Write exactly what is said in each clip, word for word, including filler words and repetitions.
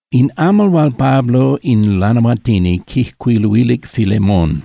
In amal val Pablo in lanamatini quihquiluilic Philemon.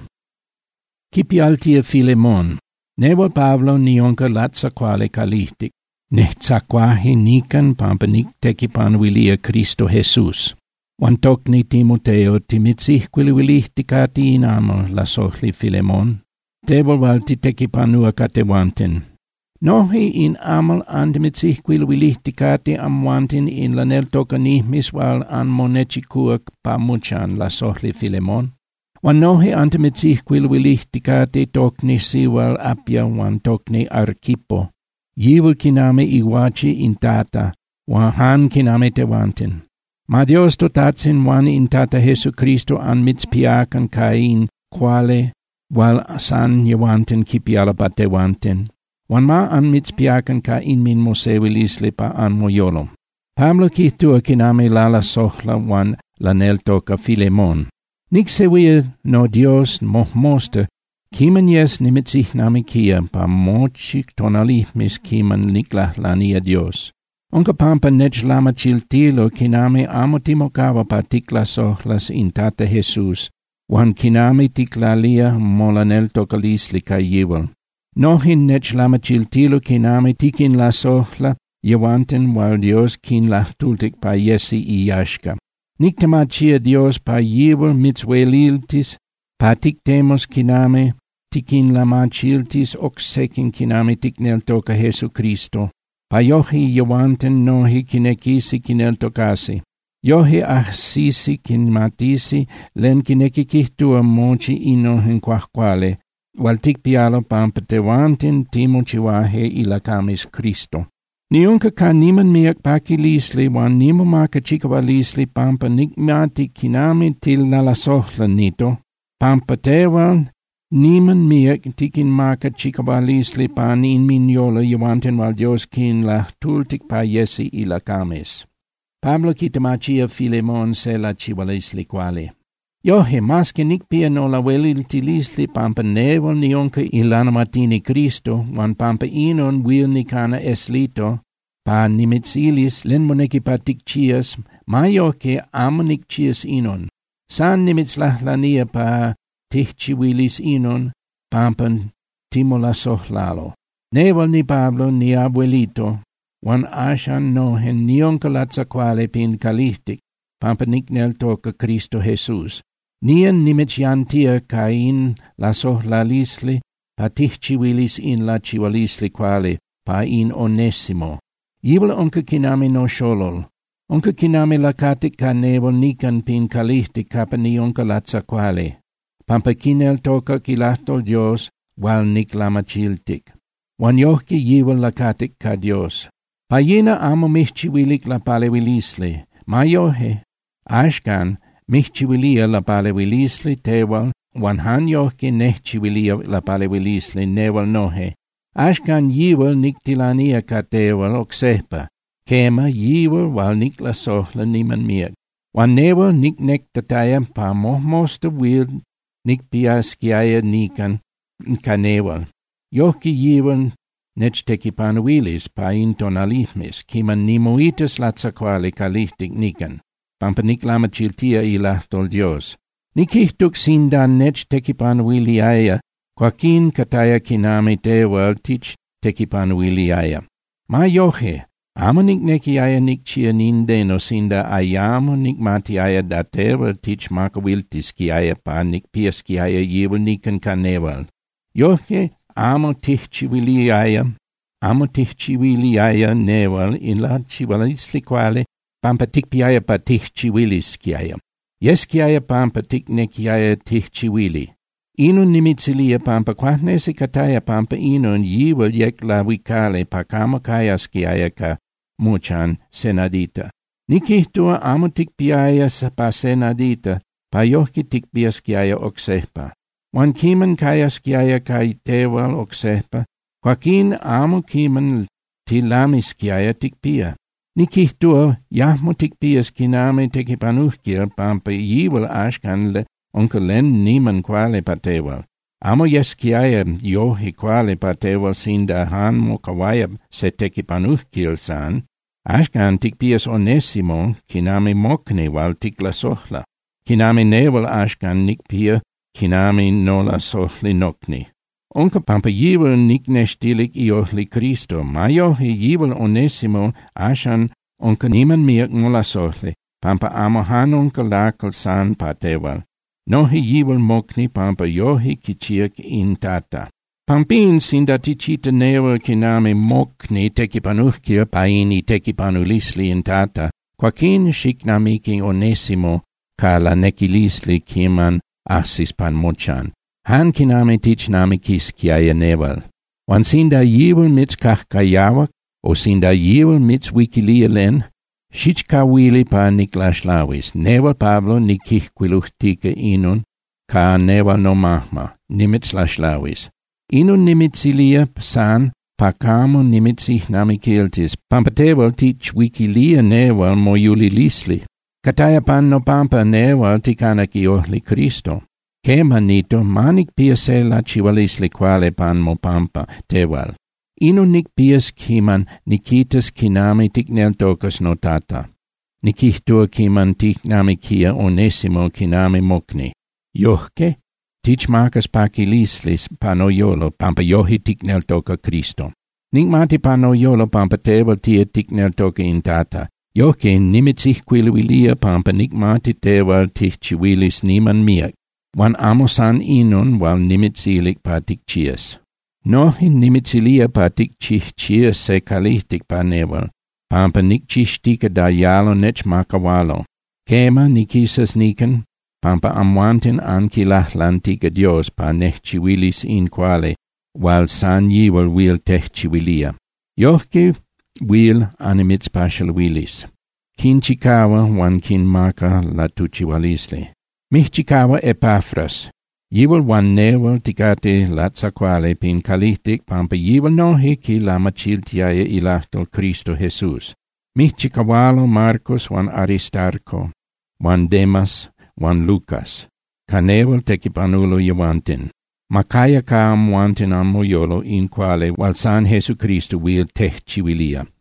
Cipialtia Philemon, neval Pablo nionca latsa quale calihtic, nehtsaquahi nican pampanic tecipanuilia Cristo Jesus. Wantocni Timoteo timitzih quilivilihticati in amal la sohli Philemon, teval valti tecipanua catevanten. Nohi in amal andimitzih quilivilihticati amwantin in lanel tocanihmis val an monechikuak pamuchan la sohli Philemon. Wan nohi andimitzih quilivilihticati tocnisi val apia wan tocni Archipo. Yivul kiname iwachi in tata, wan han kiname tevanten. Ma Dios totatsin wan in tata Jesu Cristo an mitzpiakan kain quale val san yevanten kipiala patevanten. Wan ma an mitzpiakan ka in min mosevilisli pa an moyolo. Pablo kihtua kiname lala sohla wan lanel toka Philemon. Nixewia no Dios mohmosta kiman yes nimitzih namikia pa mochik tonalihmis kiman niklahlania Dios. Onka pampa nech lama chiltilo kiname amo timokava pa tikla sohlas in tata Jesus, wan kiname tiklalia molanel tokalisli ka yival. Nohin nech lama chiltilo kiname tikin la sohla yewanten wal Dios kin lahtultik pa yesi iyashka. Niktamachia Dios pa yival mitzweliltis, pa tiktemos kiname tikin la machiltis oksekin kiname tiknel toka Jesu Cristo. Pa yohi yewanten nohi kinekisi kinel tokasi. Yohi ahsisi kinmatisi len kineki kihtua mochi inohen quahquale. Wal tikpialo pampa tewantin timochiwahe ilakamis Cristo. Niunka ka niman miak pakilisli wan nimo maka chikavalisli pampa nikmati kinami til nalasohla nito. Pampa tewan niman miak tikin maka chikavalisli pan in minyola yawanten wal Dios kin la tultik pa yesi ilakamis. Pablo kitamachia Philemon se la chivalisli quale. Yohe, mas que nikpia no la weliltilisli pampa neval nionca ilanamatini Cristo, wan pampa inon wil nikana eslito, pa nimitzilis len moneki pa tikchias, mayoke amo nikchias inon. San nimitzlahlania pa tichchiwilis inon, pampan timola sohlalo. Neval ni Pablo ni abuelito, wan ashan nohen nionca latzaquale pin kalihtik, pampa niknel toka Cristo Jesus. Nian nimitziantia kain la sohlalisli, pa tichchiwilis in la chivalisli quale, pa in Onesimo. Yival onka kiname no sholol, onka kiname lakatik ka neval nikan pin kalihtik kapa ni onka latza quale. Pampa kinel toka kilahtol Dios, wal nik lamachiltik. Wan yohki yival lakatik ka Dios. Pa yina amo mihchiwilik la palewilisli, ma yohe, ashkan, mihchiwilia la palewilisli teval, wan han yohki nehchiwilia la palewilisli neval nohe. Ashkan yival niktilania ka teval oksehpa, kema yival wal nikla sohla niman miak. Wan neval niknektataya pa mohmosta wil nikpiaskiaya nikan ka neval. Yohki yival nechtekipanuilis pa intonalihmis, kiman nimoitas latzaquale kalihtik nikan. Pampa niklama chiltia ilahtol Dios. Nikihtuk sindan nech tekipanuiliaya, quakin kataya kiname teval tich tekipanuiliaya. Ma yohe, amo niknekiaya nikchia nindeno sinda ayamo nikmatiaya da teval tich makawiltis kiaya pa nikpias kiaya yival nikan kaneval. Yohe, amo tichchiwiliaya, amo tichchiwiliaya neval in la chivalisli quale, pampa tikpiaya pa tichchiwilis kiaya. Yes kiaya pampa tiknekiaya tichchiwili. Inun nimitzilia pampa quahnesi kataya pampa inun yival yek la wikale pa kama kayas kiaya ka muchan senadita. Nikihtua amo tikpiaya pa senadita, pa yohki tikpias kiaya oksehpa. Wan kiman kayas kiaya kai teval oksehpa, quakin amo kiman tilamis kiaya tikpia. Nikihtua yahmo tikpias kiname tekipanuhkia pampa yival ashkan onka len niman quale pateval. Amo yes kiaya yohi quale pateval sinda han mo kawaya se tekipanuhkil san, Ashkan tic pias Onesimo, kinami mokne wal tic la sohla. Kinami nevel ashkan nic pia, kinami no la sohli nokni. Onca pampa yivel nic nestilik iohli Cristo, maiohi yivel Onesimo ashan onca niman miak no la sohli, pampa amohan onca lakal san pateval. Nohi yivel mokni pampa yohi kichiak in tata. Pampin sindati cita nevel kinami mokni tekipanuhkia paini tekipanulisli in tata, quakin shiknamiki Onesimo ka la nekilisli kiman asis pan mochan. Han kinami tichnami kis kiaya nevel. Wan sinda yivel mits kahkayawak, o sinda yivel mits wikilia len, shichka wili pa niklaslawis, nevel Pablo nikihquiluhtika inun, ka nevel no mahma, nimits laslawis. Inun nimitsilia san, pakamo nimitsih nami kiltis, pampatevel tich wikilia nevel mojulilisli. Kataya pan no pampa nevel tikanaki ohli Cristo. Kema nito manik piase la chivalisli quale pan mo pampa teval. Inu nik pias kiman nikitas kinami tiknel tokas notata. Nikihtua kiman tiknami kia Onesimo kinami mokni. Johke, tich markas pakilislis panoyolo pampa yohi tiknel toka Cristo. Nik mati panoyolo pampa teval tia tiknel toka in tata. Johke nimitsih quiluilia pampa nik mati teval tich chiwilis niman miak. Wan amosan inun wal nimitsilik patik chias. Nohi nimitsilia patik chih chias se kalihtik pa neval, pampa nik chishtika da yalo nech makawalo. Kema nikisas nikan, pampa amwantin ankilahlantika Dios pa nechchiwilis in quale, wal san yival wil techchiwilia. Yohke wil animits pashalwilis. Kin chikawa wan kin maka la tuchiwalisli. Michikawa Epaphras, yivel wan nevel ticate latsa quale pin kalihtik pampa yivel nohi ki lama chiltiae ilahtel Cristo Jesus. Michikawalo Marcos wan Aristarco, wan Demas, wan Lucas, ka nevel tekipanulo yawantin. Makaya ka amwantin amoyolo in quale wal San Jesu Cristo wil techchiwilia.